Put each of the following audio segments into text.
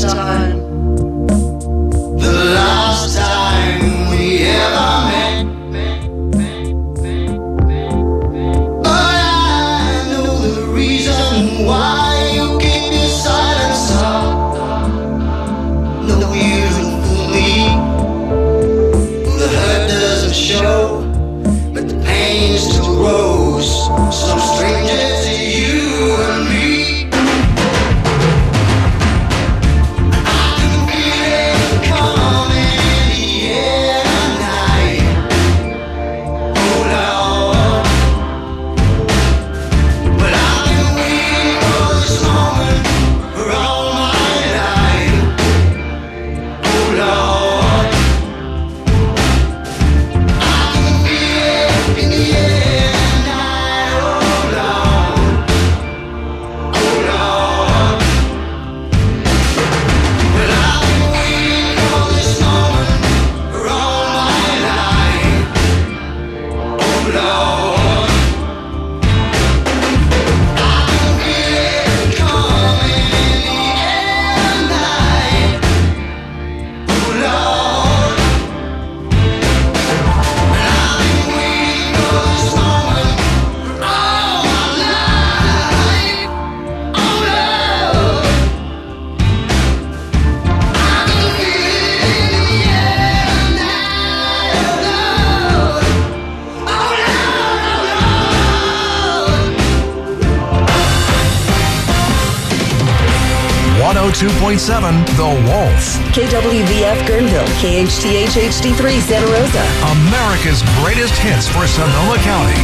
time. The last time we ever met. But I know the reason why you keep your silence up. No, you don't fool me. The hurt doesn't show, but the pain still grows. Some stranger to you and me. The Wolf. KWVF Guerneville, KHTH HD3 Santa Rosa. America's greatest hits for Sonoma County.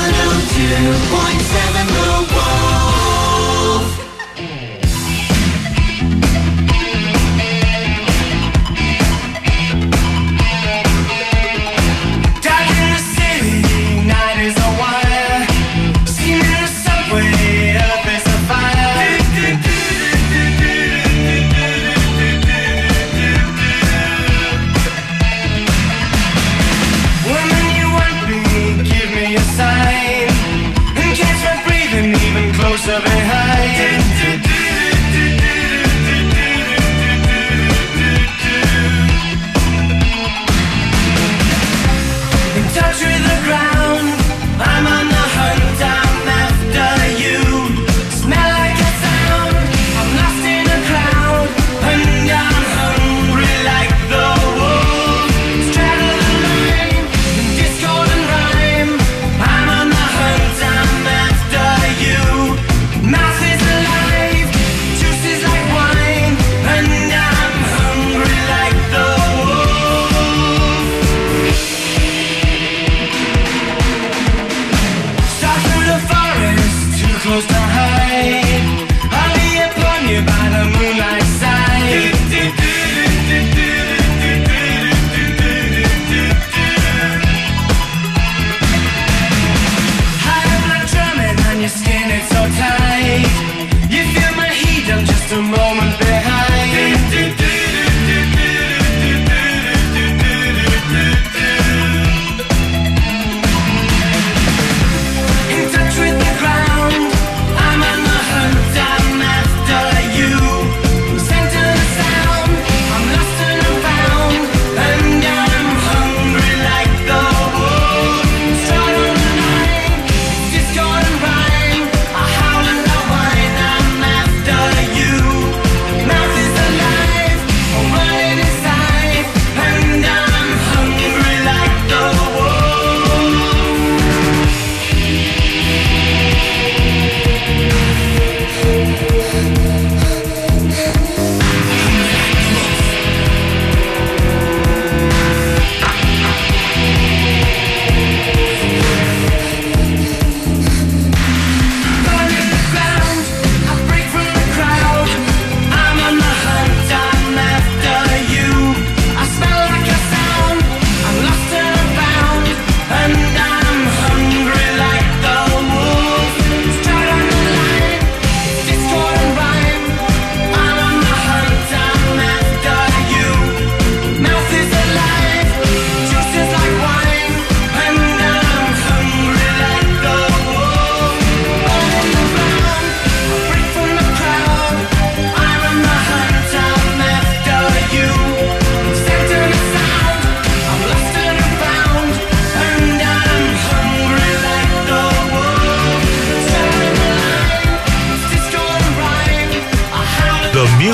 102.7 The Wolf. Down in the city, night is a wire. Seen in the subway, earth is a fire. Woman, you want me, give me a sign.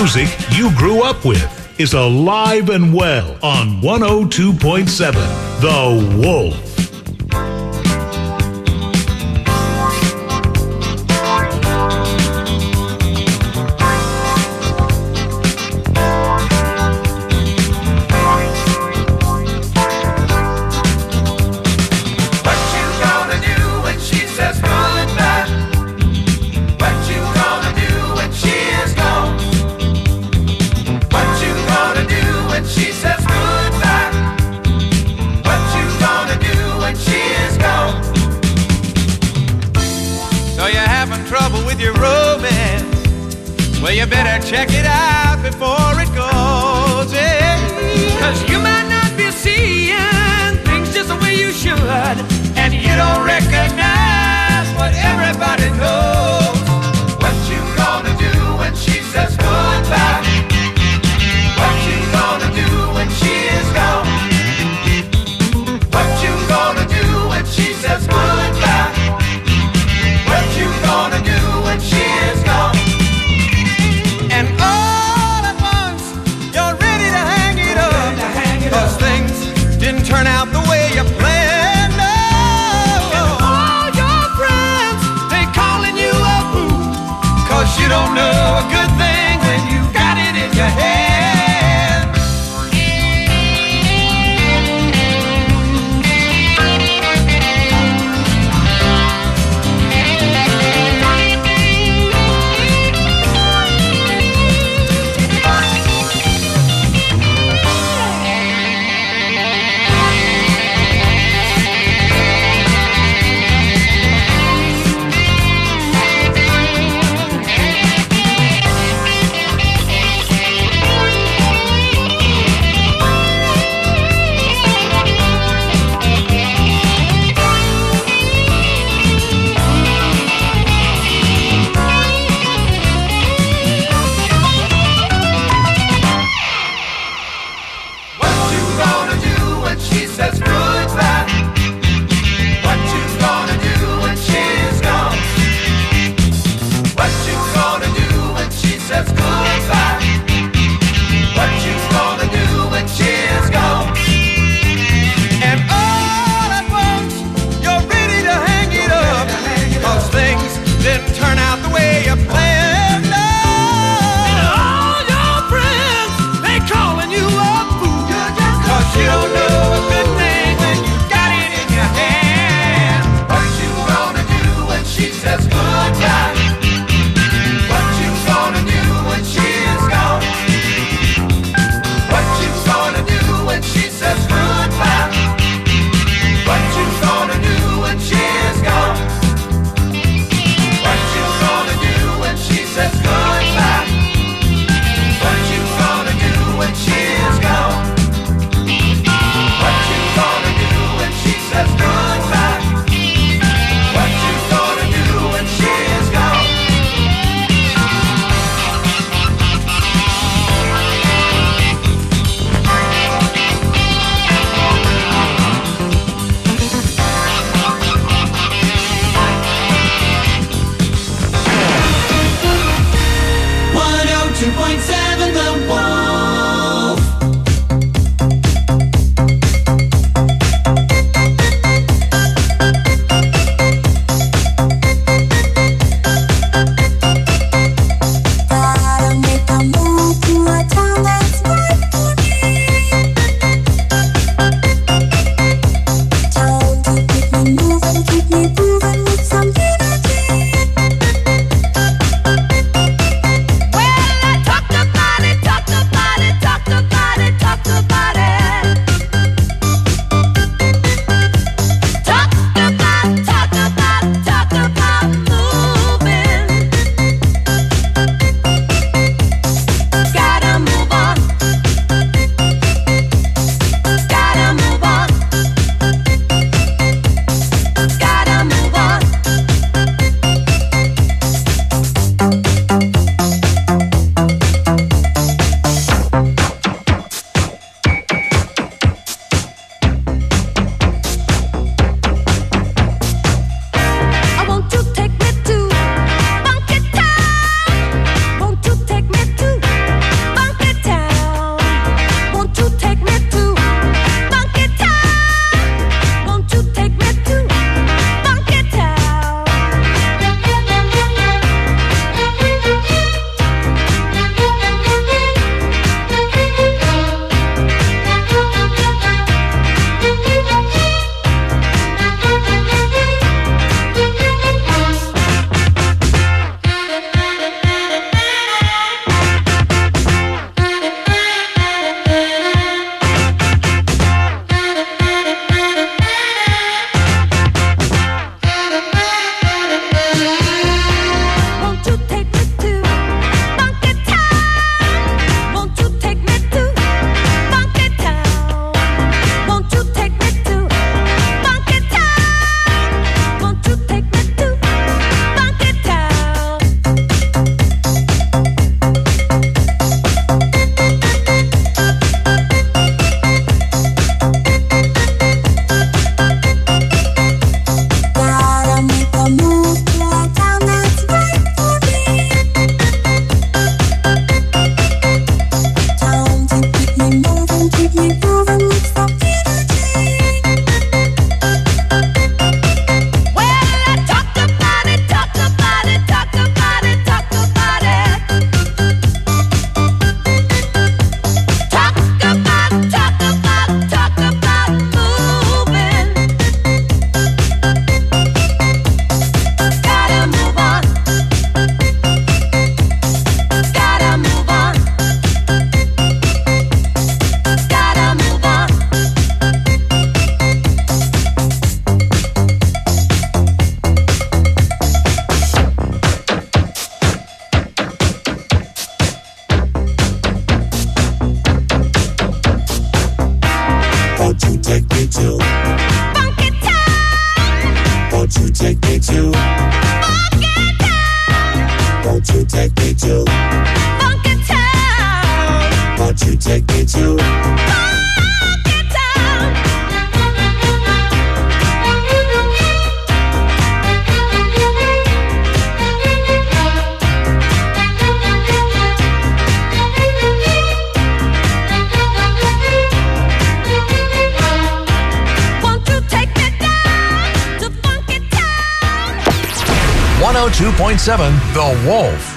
music you grew up with is alive and well on 102.7 The Wolf. Well, you better check it out before it goes, yeah. 'Cause you might not be seeing things just the way you should, and you don't recognize what everybody knows. What you gonna do when she says goodbye? What you gonna do when she is gone? What you gonna do when she says goodbye? What you gonna do when she is gone? And all at once, you're ready to hang it up. 'Cause things didn't turn out the way you planned. Oh, to Funky Town? Won't you take me to Funky Town? Won't you take me to Funky Town? 102.7 The Wolf.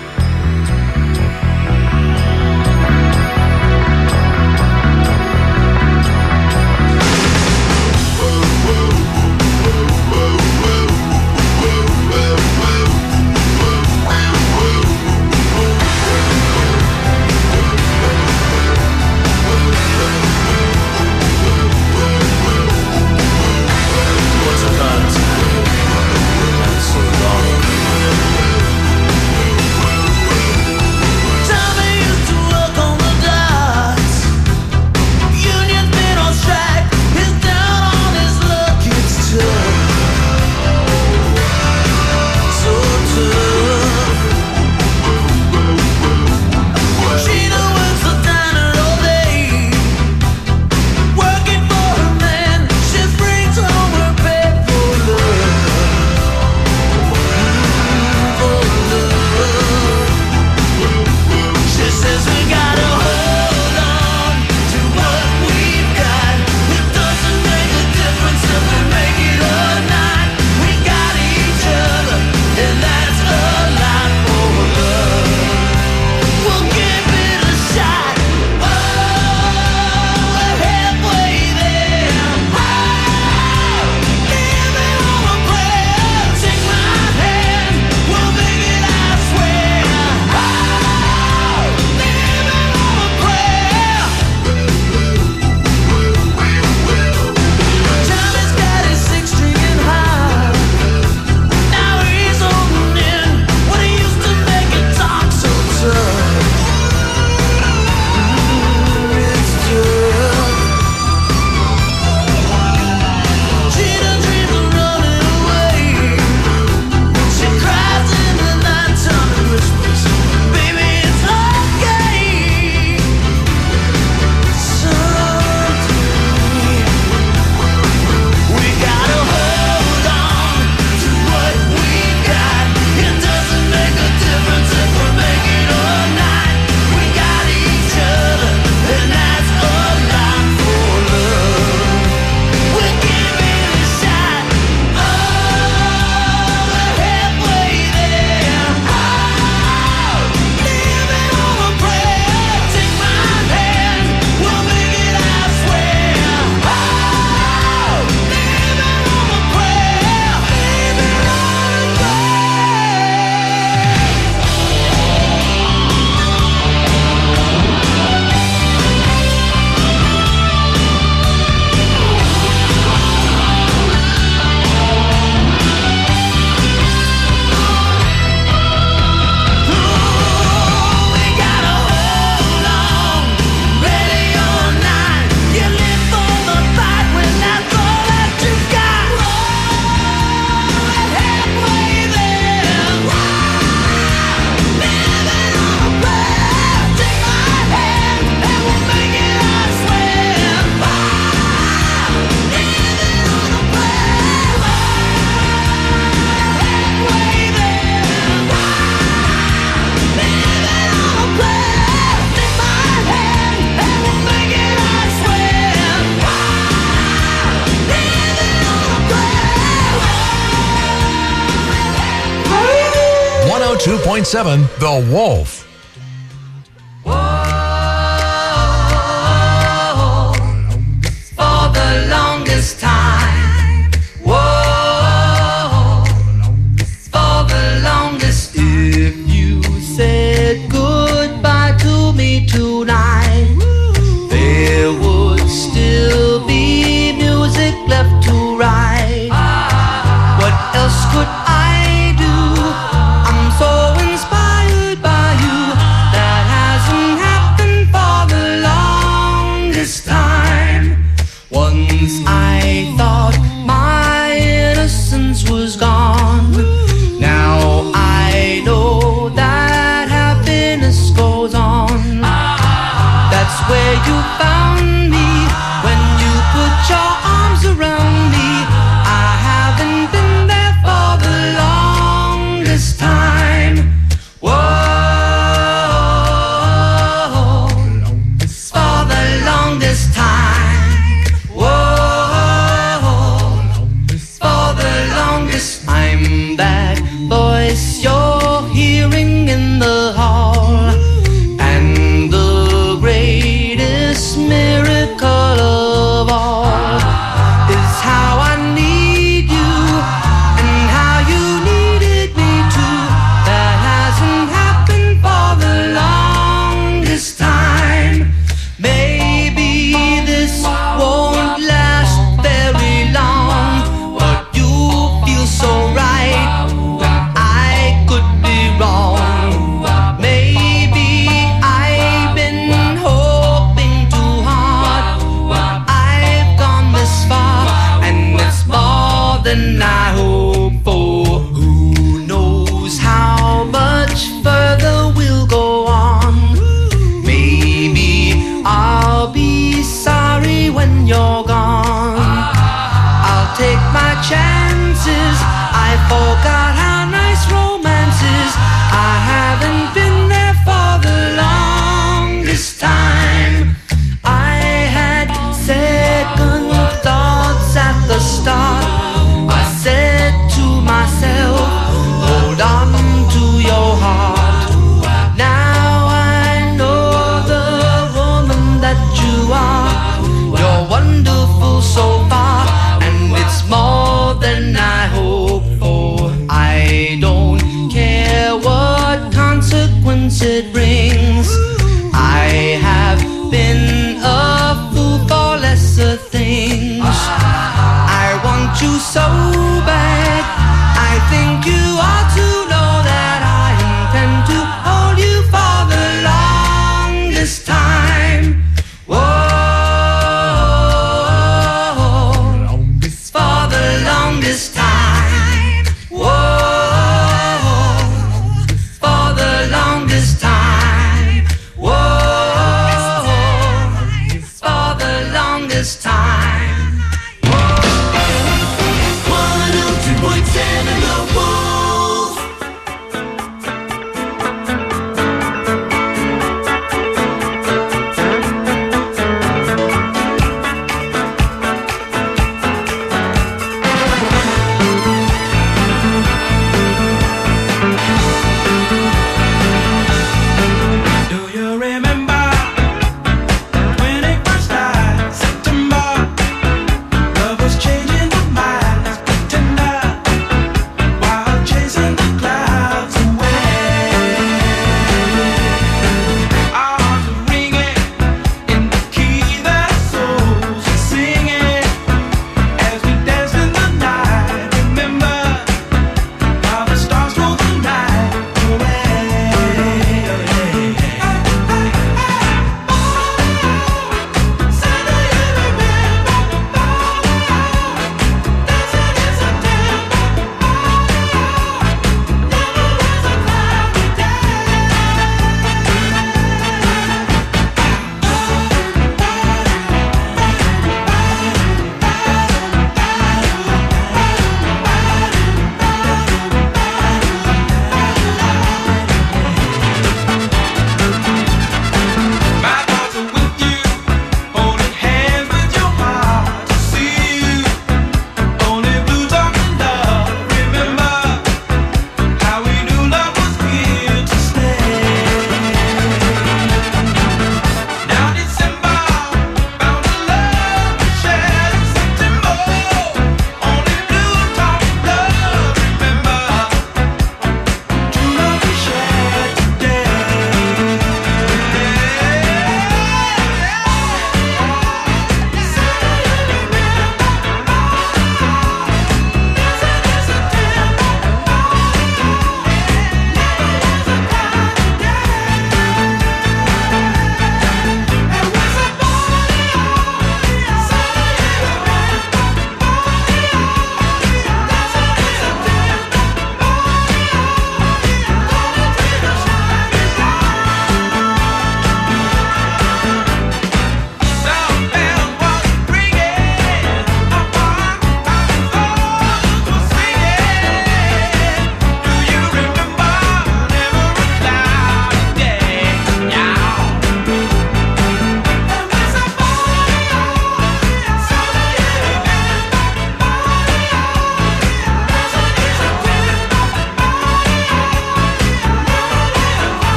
.7 The Wolf. For the longest time. Whoa, for the longest. If you said goodbye to me tonight, there would still be music left to write. What else could I do? I'm so inspired by you. That hasn't happened for the longest time. Once I thought my innocence was gone. you found me, when you put your arms around me. I haven't been there for the longest time. Whoa, for the longest time. Whoa, for the longest time. That voice you're hearing in the hall, and the greatest miracle of all is how I need you and how you needed me too. That hasn't happened for the longest time. Maybe this won't last very long, but you feel so right when I could be wrong. Maybe I've been hoping too hard, but I've gone this far, and it's more than I hoped for. Who knows how much further we'll go on? Maybe I'll be sorry when you're gone. I'll take my chances. I forgot how nice romance is. I haven't been there for the longest time. I had second thoughts at the start. I said to myself, hold on to your heart. Now I know the woman that you are. You're wonderful so far, and it's more than I hoped for. I don't care what consequence it brings. I have been a fool for lesser things. I want you so bad. I think you ought to know that I intend to hold you for the longest time. Whoa, for the longest time. Whoa, for the longest time.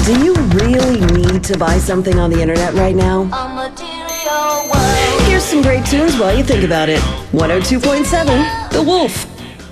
Do you really need to buy something on the internet right now? Here's some great tunes while you think about it. 102.7, The Wolf.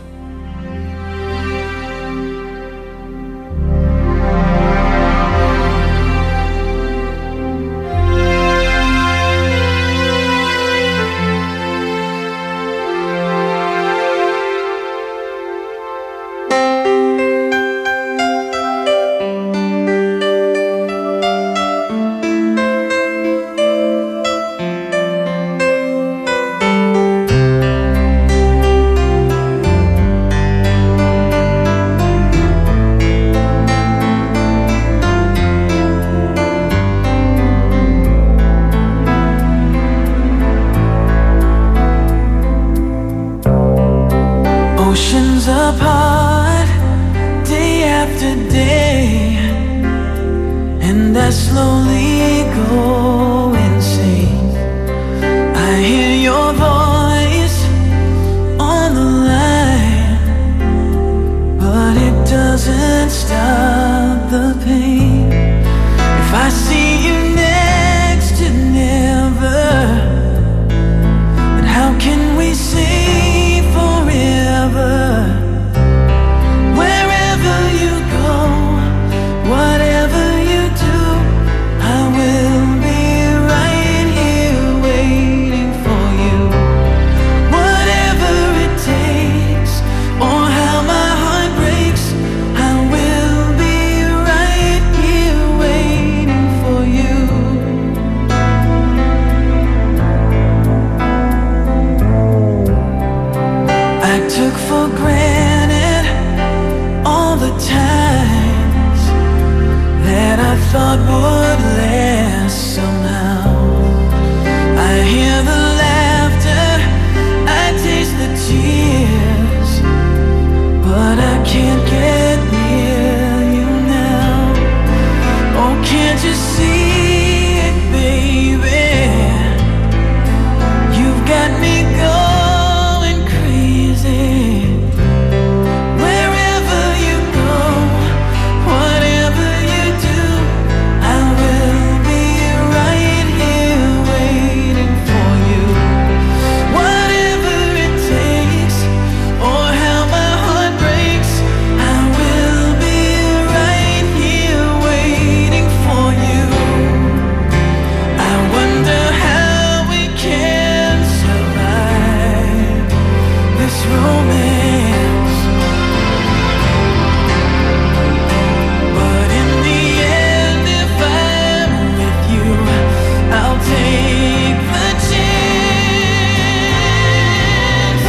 Oceans apart, day after day, and I slowly go insane. I hear your voice on the line, but it doesn't stop the pain. If I see you next to never, then how can we say forever? Wherever you go, whatever you do, I will be right here waiting for you. Whatever it takes, or how my heart breaks, I will be right here waiting for you. I took for granted all the times that I thought would last somehow. I hear the laughter, I taste the tears, but I can't get near you now. Oh, can't you see it, baby? You've got me going crazy. Wherever you go, whatever you do, I will be right here waiting for you. Whatever it takes, or how my heart breaks, I will be right here waiting for you. I wonder how we can survive this romance, but in the end, if I'm with you, I'll take the chance.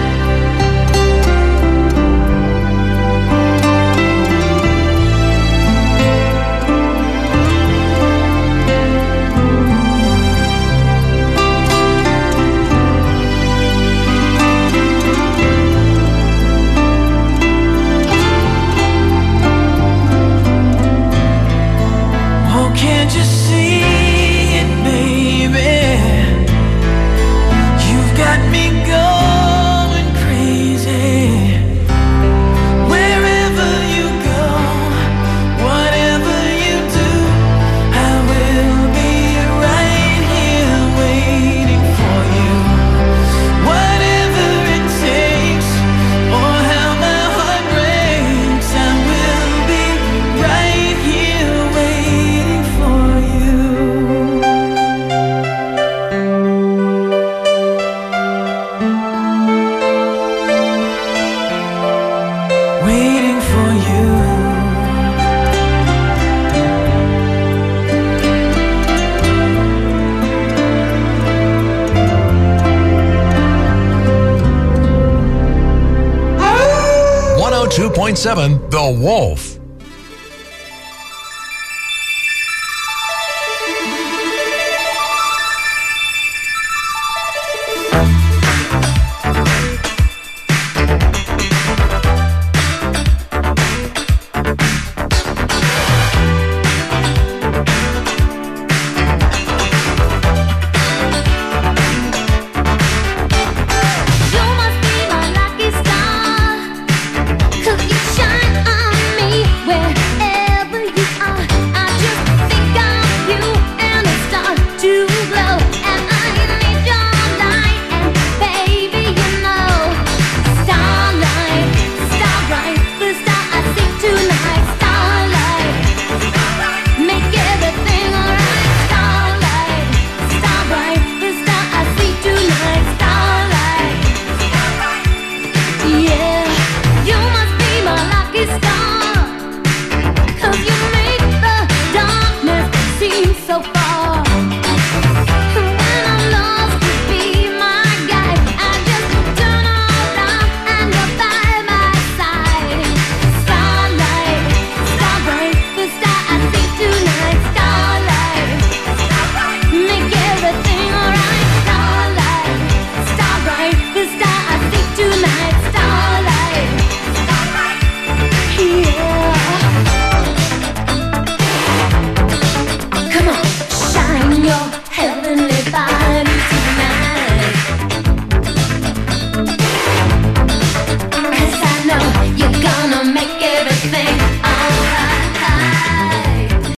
Oh, can't you see it, baby? You've got me going crazy. Wherever you go, whatever you do, I will be right here waiting for you. Whatever it takes, or how my heart breaks, I will be right here waiting for you. Waiting for you. .7 The Wolf.